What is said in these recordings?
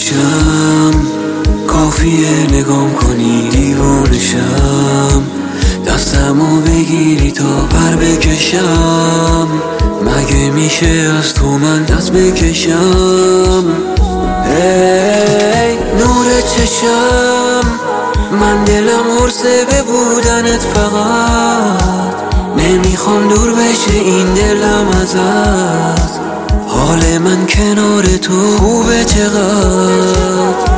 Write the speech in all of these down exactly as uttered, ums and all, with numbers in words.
بشم، کافیه نگام کنی دیوانشم، دستمو بگیری تا پر بکشم. مگه میشه از تو من دست بکشم؟ ای نور چشم، من دلم حرصه به بودنت فقط، نمیخوام دور بشه این دلم ازت. حال من کنار تو خوبه چقدر،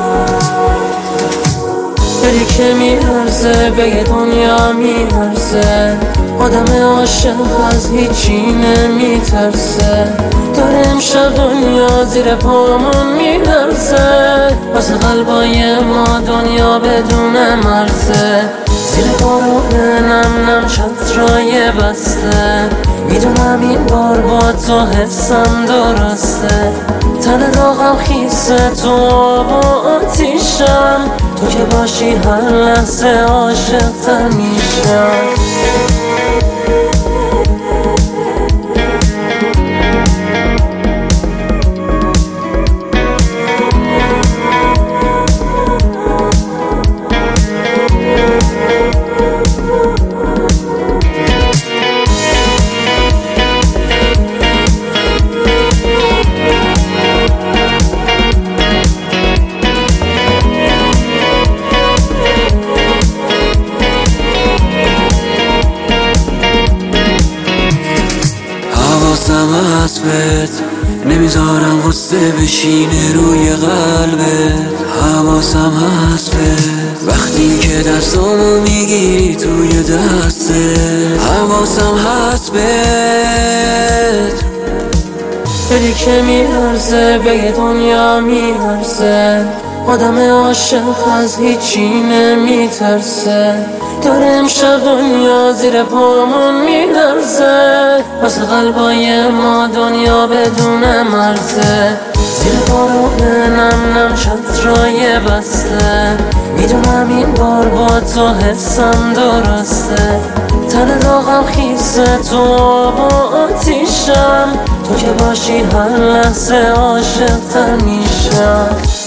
دلی که میرزه به یه دنیا میرزه، آدم عاشق از هیچی نمیترسه. داره امشب دنیا زیر پامون میلرزه، واسه قلبای ما دنیا بدون مرزه. زیر بارون نم نم چترای بسته، میدونم این بار با تو حفظم درسته. تن داغم خیسه تو آب و آتیشم، تو که باشی هر لحظه عاشق تر میشم. حواسم هست بهت، نمیذارم غصه بشینه روی قلبت. حواسم هست بهت، وقتی که دستامو میگیری توی دستت. حواسم هست بهت، دلی که میرزه به یه دنیا میرزه، آدم عاشق از هیچی نمیترسه. داره امشب دنیا زیر پامون میلرزه، واسه قلبای ما دنیا بدون مرزه. زیر بارون نم نم چترای بسته، میدونم این بار با تو حفظم درسته. تن داغم خیسه تو آب و آتیشم، تو که باشی هر لحظه عاشق تر میشم.